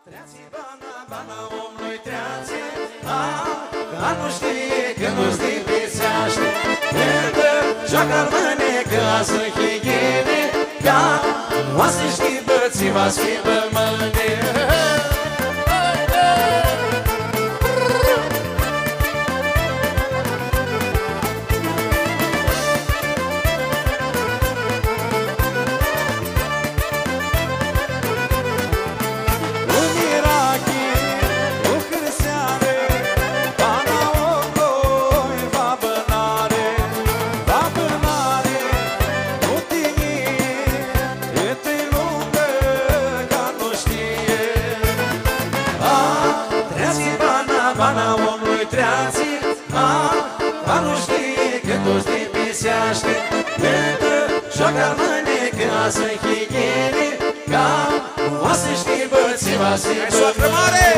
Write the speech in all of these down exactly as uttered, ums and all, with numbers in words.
Treații, bana, bana omului treații, a, ca nu știe că nu-ți dipiseaște. Când joacă mâne ca să higiene, ca oase știi bății, v-ați fi bămâne. Bana omului treații, a, a nu știe că tu-ți dipiseaște. Când joacă mâne ca să higiene, ca oase știi bății, v-ați fi bămâne.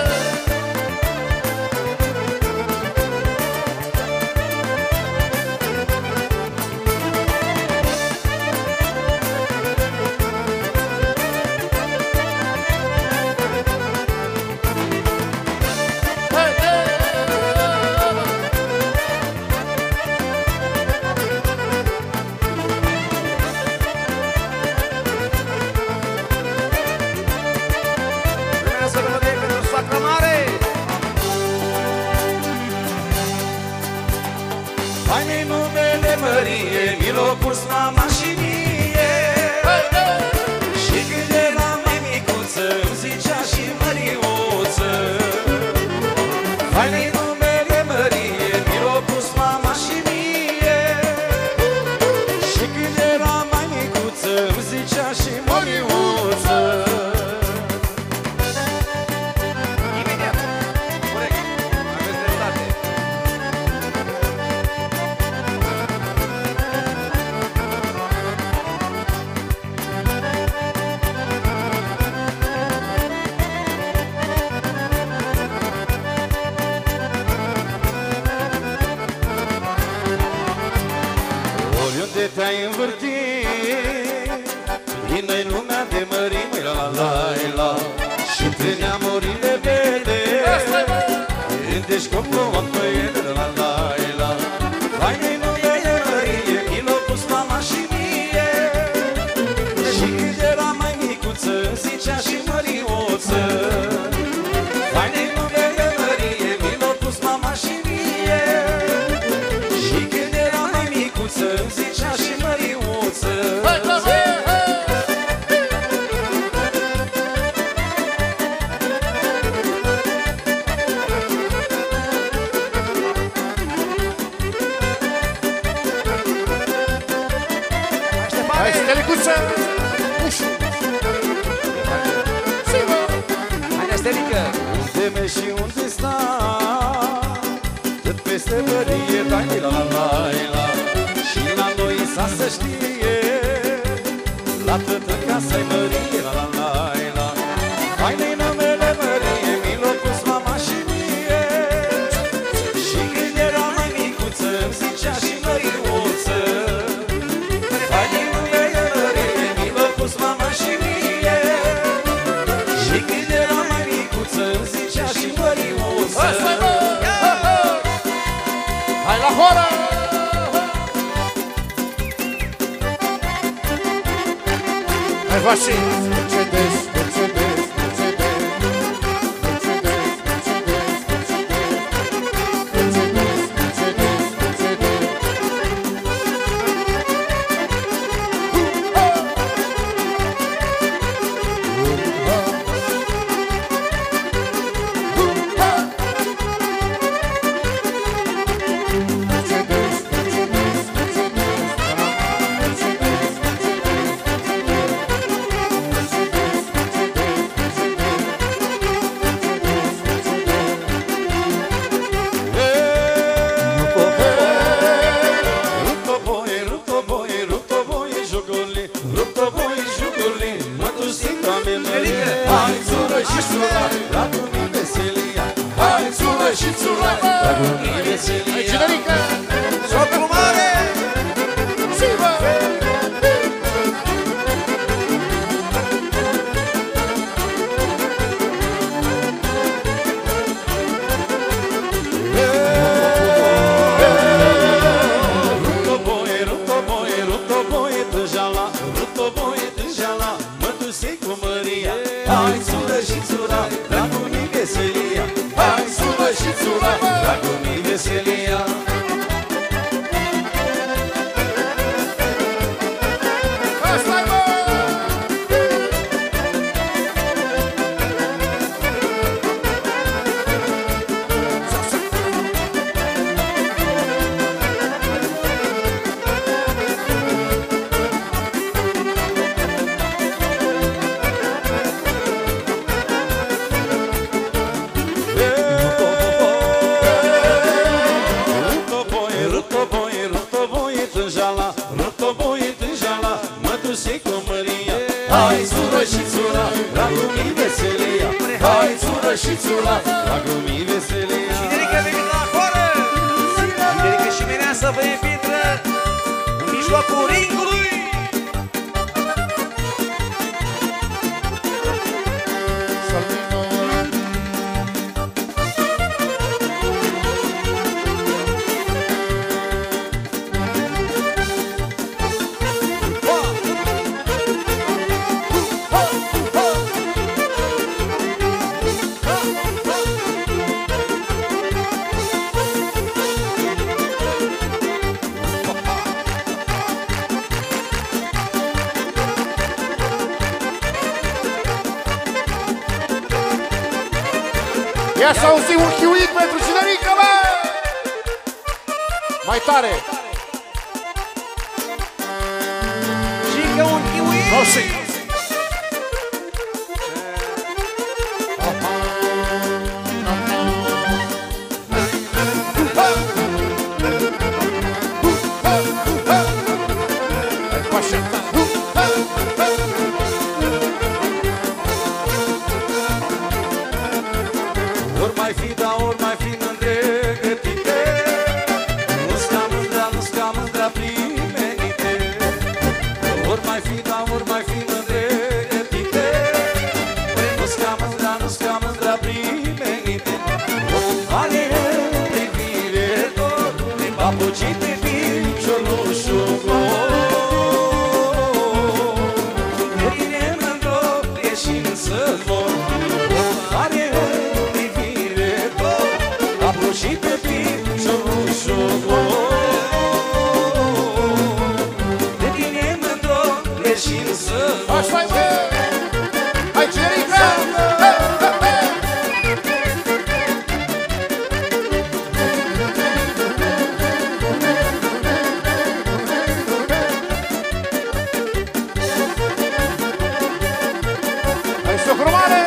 Hai-ne numele Mărie, mi l-o pus mama și mie. Și când eram mai micuță, îmi zicea și Măriuță. Hai-ne numele Mărie, mi l-o pus mama și mie. Și când eram mai micuță, îmi zicea și Măriuță. Imediat, corect, aveți dreptate. Oriunde te-ai învârtit, vine lumea de mărime, la la la la. Și prin neamurile vede, gândești copilul pe ele, la la la. Hai-ne numele Mărie, mi l-o pus mama și mie. Și când era mai micuță, zicea și Măriuță. Hai-ne numele Mărie, mi l-o pus mama și mie. Și când era mai micuță, zicea și Măriuță. Hai, Stelicuță! Ușu! Hai, Stelică! Unde mergi și unde stai, tot peste Mărie, dai la la la la. Și la noi s-a să știe, la tătă casa-i Mărie, la la la la. Hai-ne numele Mărie, mi l-o pus mama și mie. Și când era mai micuță, îmi zicea și Măriuță. Hai-ne numele Mărie, mi l-o pus mama și mie. Și când era mai micuță, îmi zicea și Măriuță. Hai la horă! Hai, Vasil! Mercedes, Mercedes, Mercedes, Mercedes, Mercedes, Mercedes, Mercedes, Mercedes. Hai, țură și țura, la lumii veselia. Hai, țură și țura, la lumii veselia. Hai, Cinerică! Socru mare! Sivă! Ițula, la glumii veselia. Cinerică venit la afară. Cinerică și Mireasa vă invită în mijlocul ringului. Ia să auzim un chiuit pentru Cinerică, bă! Mai tare! Și încă un chiuit! O să-i! Ori mai fi, da, ori mai fi îndregătite, nu-ți ca mândra, nu-ți ca mândra primenite. Ori mai fi, da, ori mai fi îndregătite, nu-ți ca mândra, nu-ți ca mândra primenite. O vale în privire dor, papucii pe piciorul șugor. De tine mândro, ieșind să mor. O vale și pe piciorul șogor. De tine mândro leșin să mor. Așa-i, bă! Hai, Cinerică! Hai, socru mare!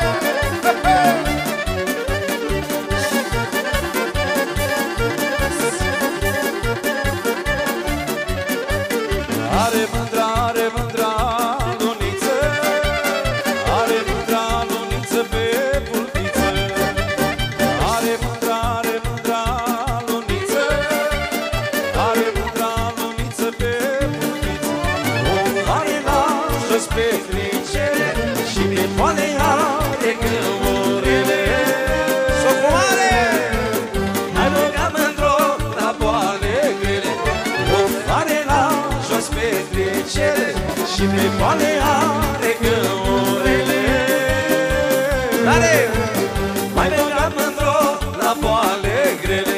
Are mândra, are mândra luniță, are mândra luniță pe pulpiță. Are mândra, are mândra luniță, are mândra luniță pe pulpiță. O are la jos pe cricele și pe poale are găurele. Socoare! Hai băgat mândro la poale grele. O are la jos pe trecere și pe poale are găurele. Tare! Mai băgat mândro la poale grele.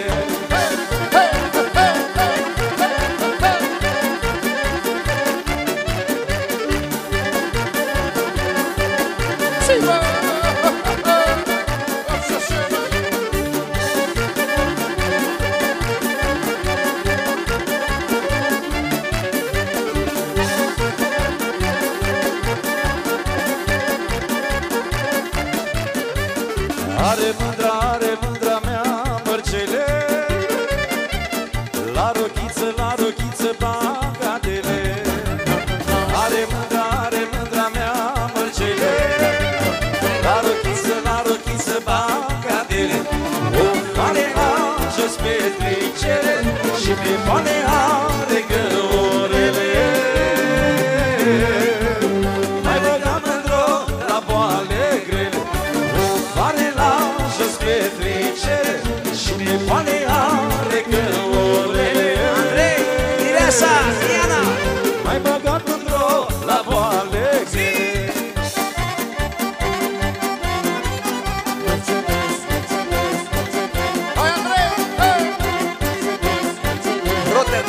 Si, bă! Are mândra, are mândra mea mărcele, la rochiță, la rochiță bagatele. Are mândra, are mândra mea mărcele, la rochiță, la rochiță bagatele. O are la jos pe tricere și pe poale are găurele. Mai băgat mândro la poale grele. Are la jos pe tricere și pe poale are găurele. Andrei, Mireasa, Diana! Mai băgat mândro la poale grele. Hai, Andrei! Hai! Rote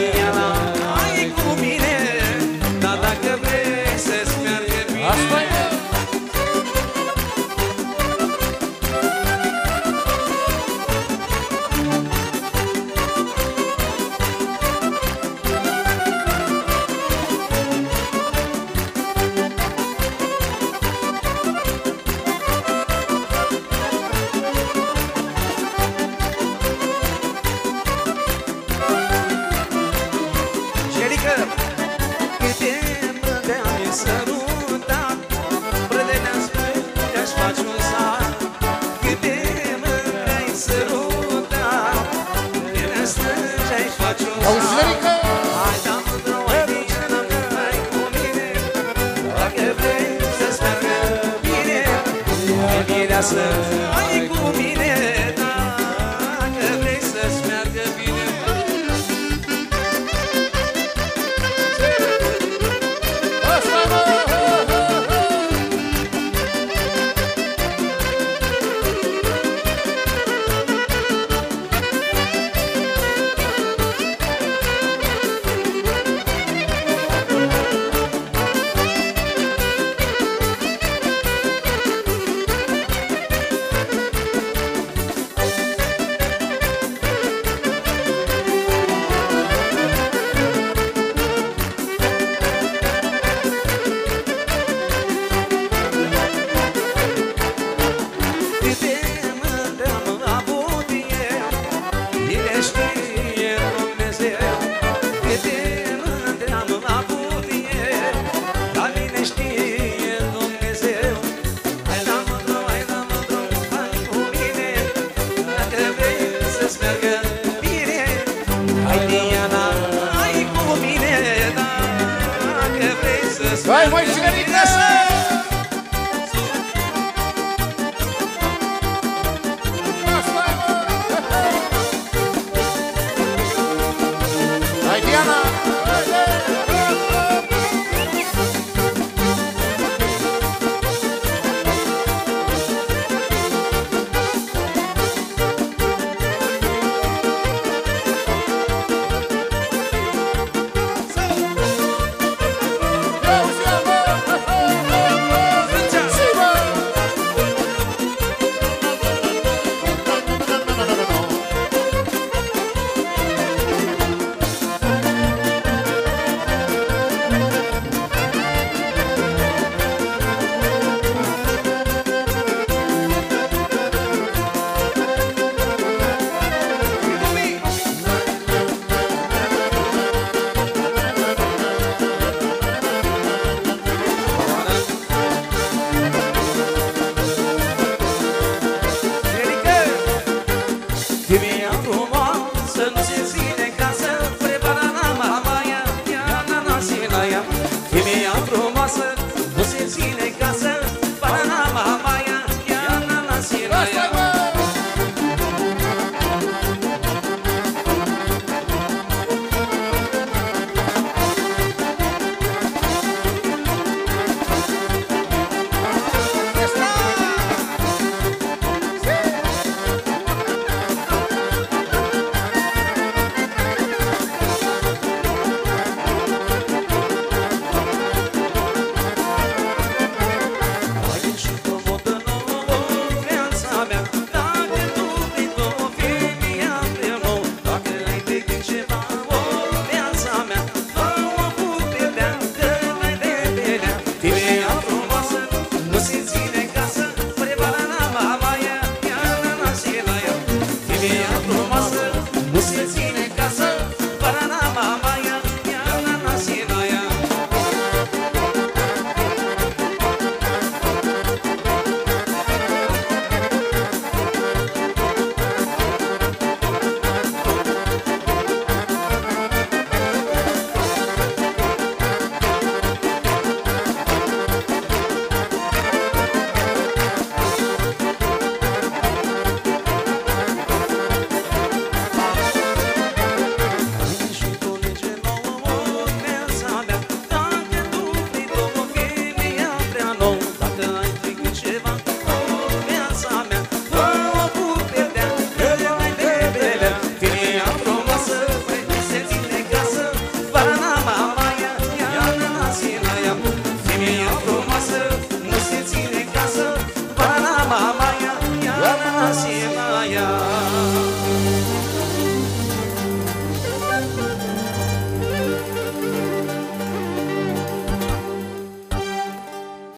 Diana, hai cu mine, dar dacă vrei să-ți meargă bine. Asta e. Hai cu mine, dacă vrei să-ți meargă bine. Vai, măi, Cinerică! Hai, Diana!